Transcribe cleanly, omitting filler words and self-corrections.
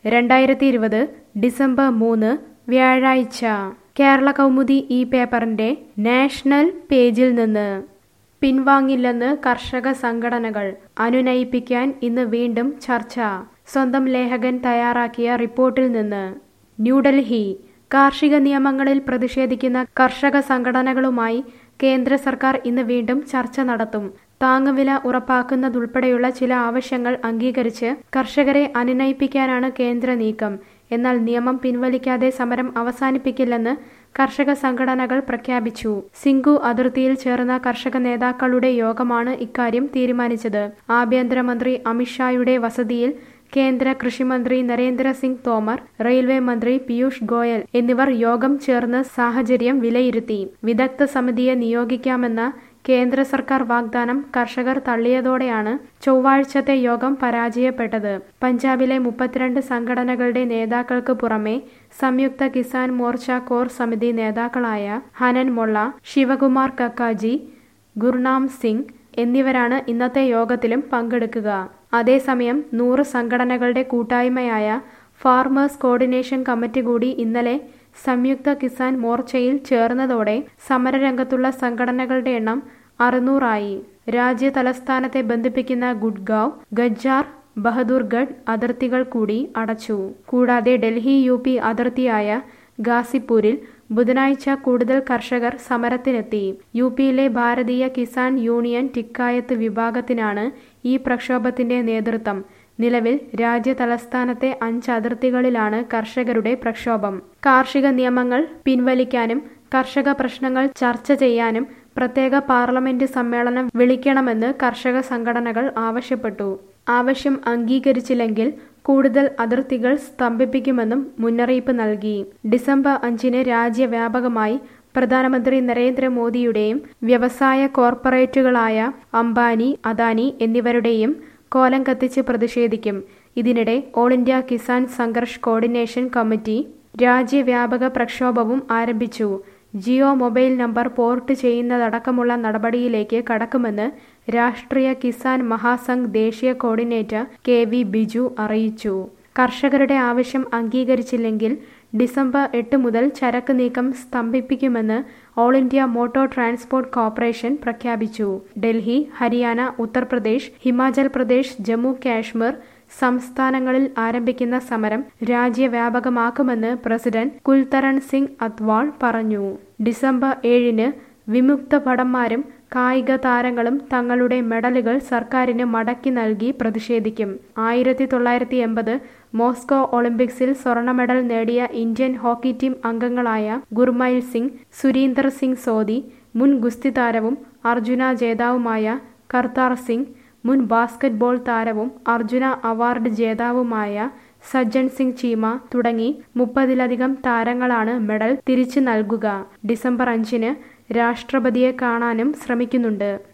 2020 December 3 വ്യാഴാഴ്ച കേരള കൗമുദി ഈ പേപ്പറിന്റെ നാഷണൽ പേജിൽ നിന്ന് പിൻവാങ്ങില്ലെന്ന് കർഷക സംഘടനകൾ അനുനയിപ്പിക്കാൻ ഇന്ന് വീണ്ടും ചർച്ച. സ്വന്തം ലേഖകൻ തയ്യാറാക്കിയ റിപ്പോർട്ടിൽ നിന്ന്. ന്യൂഡൽഹി കാർഷിക നിയമങ്ങളിൽ പ്രതിഷേധിക്കുന്ന കർഷക സംഘടനകളുമായി കേന്ദ്ര സർക്കാർ ഇന്ന് വീണ്ടും ചർച്ച നടത്തും. താങ്ങുവില ഉറപ്പാക്കുന്നതുൾപ്പെടെയുള്ള ചില ആവശ്യങ്ങൾ അംഗീകരിച്ച് കർഷകരെ അനുനയിപ്പിക്കാനാണ് കേന്ദ്ര നീക്കം. എന്നാൽ നിയമം പിൻവലിക്കാതെ സമരം അവസാനിപ്പിക്കില്ലെന്ന് കർഷക സംഘടനകൾ പ്രഖ്യാപിച്ചു. സിംഘു അതിർത്തിയിൽ ചേർന്ന കർഷക നേതാക്കളുടെ യോഗമാണ് ഇക്കാര്യം തീരുമാനിച്ചത്. ആഭ്യന്തരമന്ത്രി അമിത്ഷായുടെ വസതിയിൽ കേന്ദ്ര കൃഷിമന്ത്രി നരേന്ദ്ര സിംഗ് തോമർ, റെയിൽവേ മന്ത്രി പീയൂഷ് ഗോയൽ എന്നിവർ യോഗം ചേർന്ന് സാഹചര്യം വിലയിരുത്തി. വിദഗ്ധ സമിതിയെ നിയോഗിക്കാമെന്ന കേന്ദ്ര സർക്കാർ വാഗ്ദാനം കർഷകർ തള്ളിയതോടെയാണ് ചൊവ്വാഴ്ചത്തെ യോഗം പരാജയപ്പെട്ടത്. പഞ്ചാബിലെ 32 സംഘടനകളുടെ നേതാക്കൾക്ക് പുറമെ സംയുക്ത കിസാൻ മോർച്ച കോർ സമിതി നേതാക്കളായ ഹനൻ മൊള്ള, ശിവകുമാർ കക്കാജി, ഗുർനാം സിംഗ് എന്നിവരാണ് ഇന്നത്തെ യോഗത്തിലും പങ്കെടുക്കുക. അതേസമയം 100 സംഘടനകളുടെ കൂട്ടായ്മയായ ഫാർമേഴ്സ് കോർഡിനേഷൻ കമ്മിറ്റി കൂടി ഇന്നലെ സംയുക്ത കിസാൻ മോർച്ചയിൽ ചേർന്നതോടെ സമരരംഗത്തുള്ള സംഘടനകളുടെ എണ്ണം 600 ആയി. രാജ്യ തലസ്ഥാനത്തെ ബന്ധിപ്പിക്കുന്ന ഗുഡ്ഗാവ്, ഗജ്ജാർ, ബഹദൂർഗഡ് അതിർത്തികൾ കൂടി അടച്ചു. കൂടാതെ ഡൽഹി UP അതിർത്തിയായ ഗാസിപൂരിൽ ബുധനാഴ്ച കൂടുതൽ കർഷകർ സമരത്തിനെത്തി. UPയിലെ ഭാരതീയ കിസാൻ യൂണിയൻ ടിക്കായത്ത് വിഭാഗത്തിനാണ് ഈ പ്രക്ഷോഭത്തിന്റെ നേതൃത്വം. നിലവിൽ രാജ്യ തലസ്ഥാനത്തെ 5 അതിർത്തികളിലാണ് കർഷകരുടെ പ്രക്ഷോഭം. കാർഷിക നിയമങ്ങൾ പിൻവലിക്കാനും കർഷക പ്രശ്നങ്ങൾ ചർച്ച ചെയ്യാനും പ്രത്യേക പാർലമെന്റ് സമ്മേളനം വിളിക്കണമെന്ന് കർഷക സംഘടനകൾ ആവശ്യപ്പെട്ടു. ആവശ്യം അംഗീകരിച്ചില്ലെങ്കിൽ കൂടുതൽ അതിർത്തികൾ സ്തംഭിപ്പിക്കുമെന്നും മുന്നറിയിപ്പ് നൽകി. ഡിസംബർ 5 രാജ്യവ്യാപകമായി പ്രധാനമന്ത്രി നരേന്ദ്രമോദിയുടെയും വ്യവസായ കോർപ്പറേറ്റുകളായ അംബാനി, അദാനി എന്നിവരുടെയും കോലം കത്തിച്ച് പ്രതിഷേധിക്കും. ഇതിനിടെ all India Kisan Sangharsh coordination committee രാജ്യവ്യാപക പ്രക്ഷോഭവും ആരംഭിച്ചു. ജിയോ മൊബൈൽ നമ്പർ പോർട്ട് ചെയ്യുന്നതടക്കമുള്ള നടപടിയിലേക്ക് കടക്കുമെന്ന് രാഷ്ട്രീയ കിസാൻ മഹാസംഘ് ദേശീയ കോർഡിനേറ്റർ KV ബിജു അറിയിച്ചു. കർഷകരുടെ ആവശ്യം അംഗീകരിച്ചില്ലെങ്കിൽ ഡിസംബർ 8 മുതൽ ചരക്ക് നീക്കം സ്തംഭിപ്പിക്കുമെന്ന് all India motor transport corporation പ്രഖ്യാപിച്ചു. ഡൽഹി, ഹരിയാന, ഉത്തർപ്രദേശ്, ഹിമാചൽ പ്രദേശ്, ജമ്മു കാശ്മീർ സംസ്ഥാനങ്ങളിൽ ആരംഭിക്കുന്ന സമരം രാജ്യവ്യാപകമാക്കുമെന്ന് പ്രസിഡന്റ് കുൽതരൺ സിംഗ് അത്വാൾ പറഞ്ഞു. ഡിസംബർ 7 വിമുക്ത ഭടന്മാരും കായിക താരങ്ങളും തങ്ങളുടെ മെഡലുകൾ സർക്കാരിന് മടക്കി നൽകി പ്രതിഷേധിക്കും. 1980 മോസ്കോ ഒളിമ്പിക്സിൽ സ്വർണ്ണ മെഡൽ നേടിയ ഇന്ത്യൻ ഹോക്കി ടീം അംഗങ്ങളായ ഗുർമൈൽ സിംഗ്, സുരീന്ദർ സിംഗ് സോദി, മുൻ ഗുസ്തി താരവും അർജുന ജേതാവുമായ കർത്താർ സിംഗ്, മുൻ ബാസ്കറ്റ്ബോൾ താരവും അർജുന അവാർഡ് ജേതാവുമായ സജ്ജൻ സിംഗ് ചീമ തുടങ്ങി 30-ലധികം താരങ്ങളാണ് മെഡൽ തിരിച്ചു നൽകുക. ഡിസംബർ 5 രാഷ്ട്രപതിയെ കാണാനും ശ്രമിക്കുന്നുണ്ട്.